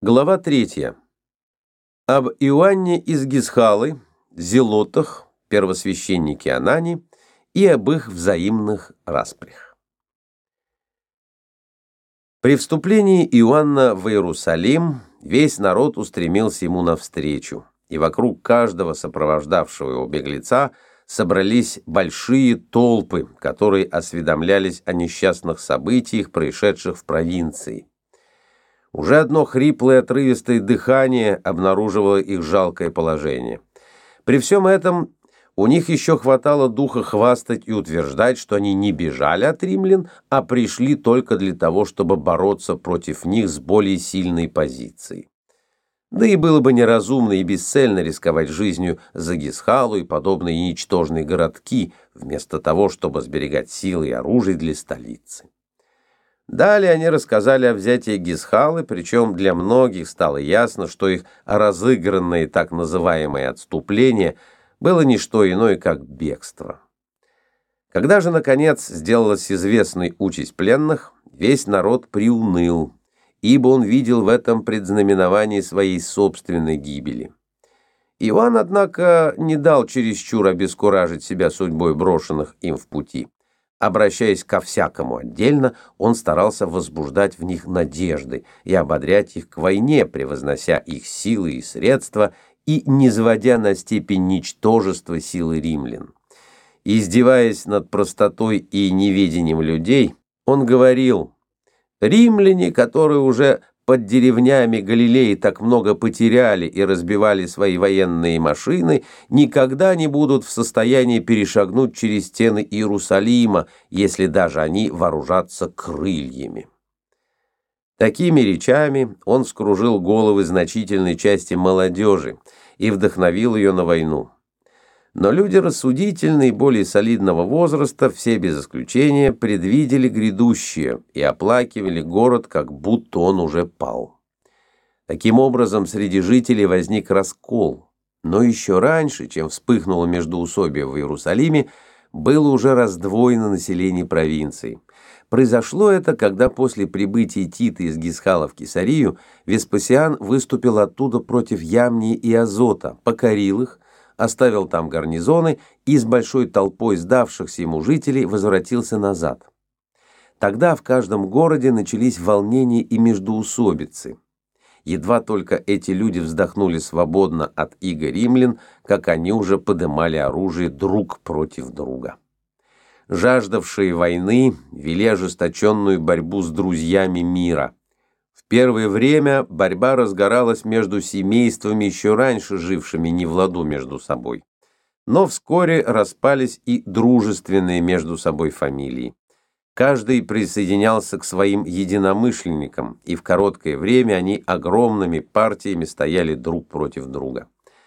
Глава 3. Об Иоанне из Гисхалы, зелотах, первосвященнике Анане и об их взаимных распрях. При вступлении Иоанна в Иерусалим весь народ устремился ему навстречу, и вокруг каждого сопровождавшего его беглеца собрались большие толпы, которые осведомлялись о несчастных событиях, происшедших в провинции. Уже одно хриплое отрывистое дыхание обнаруживало их жалкое положение. При всем этом у них еще хватало духа хвастать и утверждать, что они не бежали от римлян, а пришли только для того, чтобы бороться против них с более сильной позицией. Да и было бы неразумно и бесцельно рисковать жизнью за Гисхалу и подобные ничтожные городки, вместо того, чтобы сберегать силы и оружие для столицы. Далее они рассказали о взятии Гисхалы, причем для многих стало ясно, что их разыгранное так называемое отступление было не что иное, как бегство. Когда же, наконец, сделалась известной участь пленных, весь народ приуныл, ибо он видел в этом предзнаменовании своей собственной гибели. Иоанн, однако, не дал чересчур обескуражить себя судьбой брошенных им в пути. Обращаясь ко всякому отдельно, он старался возбуждать в них надежды и ободрять их к войне, превознося их силы и средства и низводя на степень ничтожества силы римлян. Издеваясь над простотой и неведением людей, он говорил: «Римляне, которые уже под деревнями Галилеи так много потеряли и разбивали свои военные машины, никогда не будут в состоянии перешагнуть через стены Иерусалима, если даже они вооружатся крыльями». Такими речами он вскружил головы значительной части молодежи и вдохновил ее на войну. Но люди рассудительные, более солидного возраста, все без исключения, предвидели грядущее и оплакивали город, как будто он уже пал. Таким образом, среди жителей возник раскол. Но еще раньше, чем вспыхнуло междоусобие в Иерусалиме, было уже раздвоено население провинции. Произошло это, когда после прибытия Тита из Гисхала в Кесарию Веспасиан выступил оттуда против Ямнии и Азота, покорил их, оставил там гарнизоны и с большой толпой сдавшихся ему жителей возвратился назад. Тогда в каждом городе начались волнения и междоусобицы. Едва только эти люди вздохнули свободно от иго римлян, как они уже подымали оружие друг против друга. Жаждавшие войны вели ожесточенную борьбу с друзьями мира. В первое время борьба разгоралась между семействами, еще раньше жившими не в ладу между собой. Но вскоре распались и дружественные между собой фамилии. Каждый присоединялся к своим единомышленникам, и в короткое время они огромными партиями стояли друг против друга.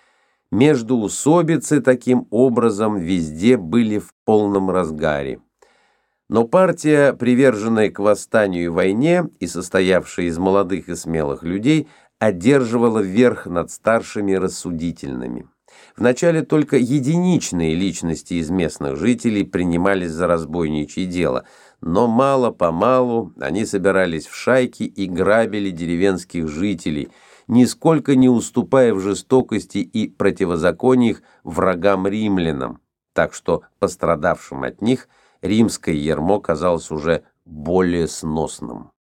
Междоусобицы таким образом везде были в полном разгаре. Но партия, приверженная к восстанию и войне и состоявшая из молодых и смелых людей, одерживала верх над старшими рассудительными. Вначале только единичные личности из местных жителей принимались за разбойничье дело, но мало-помалу они собирались в шайки и грабили деревенских жителей, нисколько не уступая в жестокости и противозакониях врагам-римлянам, так что пострадавшим от них римское ярмо казалось уже более сносным.